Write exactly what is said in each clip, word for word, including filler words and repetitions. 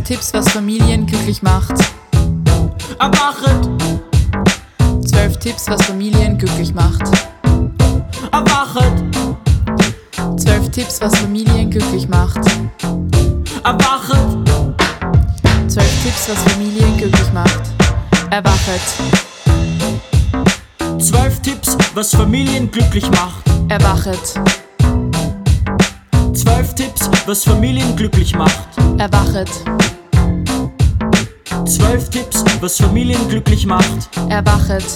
Tipps, was Familien glücklich macht. Erwachet. Zwölf Tipps, was Familien glücklich macht. Erwachet. Zwölf Tipps, was Familien glücklich macht. Erwachet. Zwölf Tipps, was Familien glücklich macht. Erwachet. Zwölf Tipps, was Familien glücklich macht. Erwachet. Zwölf Tipps, was Familien glücklich macht. Erwachet. Zwölf Tipps, was Familien glücklich macht. Erwachet.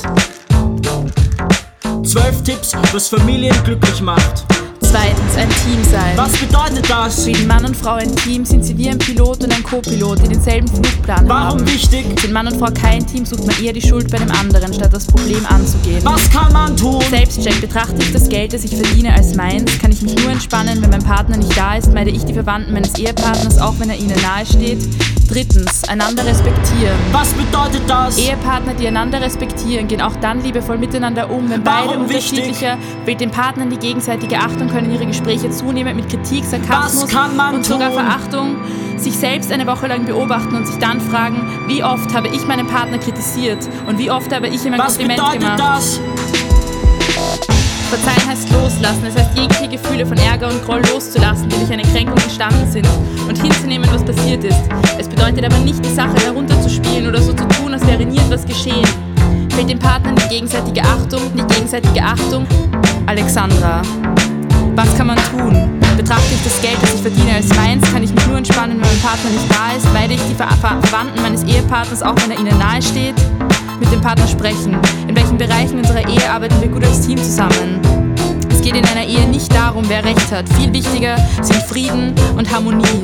Zwölf Tipps, was Familien glücklich macht. Zweitens, ein Team sein. Was bedeutet das? Für den Mann und Frau ein Team sind sie wie ein Pilot und ein Co-Pilot, die denselben Flugplan haben. Warum wichtig? Sind Mann und Frau kein Team, sucht man eher die Schuld bei dem anderen, statt das Problem anzugehen. Was kann man tun? Selbstcheck. Betrachte ich das Geld, das ich verdiene, als meins? Kann ich mich nur entspannen, wenn mein Partner nicht da ist? Meide ich die Verwandten meines Ehepartners, auch wenn er ihnen nahe steht? Drittens, einander respektieren. Was bedeutet das? Ehepartner, die einander respektieren, gehen auch dann liebevoll miteinander um, wenn beide Warum unterschiedlicher, wählt den Partnern die gegenseitige Achtung, können ihre Gespräche zunehmend mit Kritik, Sarkasmus Was kann man und sogar tun? Verachtung, sich selbst eine Woche lang beobachten und sich dann fragen, wie oft habe ich meinen Partner kritisiert und wie oft habe ich ihm ein Was Kompliment bedeutet gemacht. das? Verzeihen heißt loslassen, das heißt jegliche Gefühle von Ärger und Groll loszulassen, die durch eine Kränkung entstanden sind und hinzunehmen, was passiert ist. Es bedeutet aber nicht, die Sache herunterzuspielen oder so zu tun, als wäre nie etwas geschehen. Fehlt den Partnern die gegenseitige Achtung, die gegenseitige Achtung. Alexandra. Was kann man tun? Betrachte ich das Geld, das ich verdiene, als meins? Kann ich mich nur entspannen, wenn mein Partner nicht da ist? Meide ich die Ver Ver Verwandten meines Ehepartners, auch wenn er ihnen nahe steht? Mit dem Partner sprechen. In welchen Bereichen unserer Ehe arbeiten wir gut als Team zusammen? Es geht in einer Ehe nicht darum, wer Recht hat. Viel wichtiger sind Frieden und Harmonie.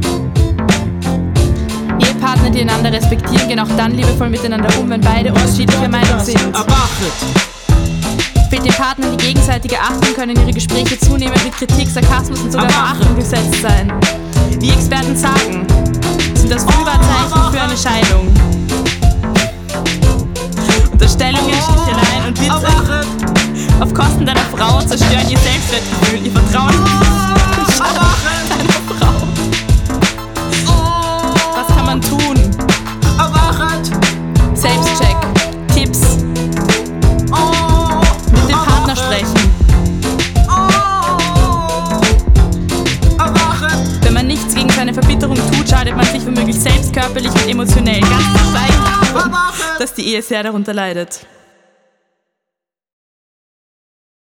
Ehepartner, die einander respektieren, gehen auch dann liebevoll miteinander um, wenn beide unterschiedlicher Meinung sind. Erwachet. Fehlt den Partnern die gegenseitige Achtung, können ihre Gespräche zunehmend mit Kritik, Sarkasmus und sogar Verachtung besetzt sein. Wie Experten sagen, sind das Frühwarnzeichen für eine Scheidung. Unterstellungen, Sticheleien und Witze Erwachet. auf Kosten deiner Frau zerstören ihr Selbstwertgefühl, ihr Vertrauen deiner Frau. Was kann man tun? Erwachet. Selbstcheck, Tipps, mit dem Partner sprechen. Wenn man nichts gegen seine Verbitterung tut, schadet man sich womöglich selbst körperlich und emotionell. Ganz zu schweigen davon, dass die Ehe sehr darunter leidet.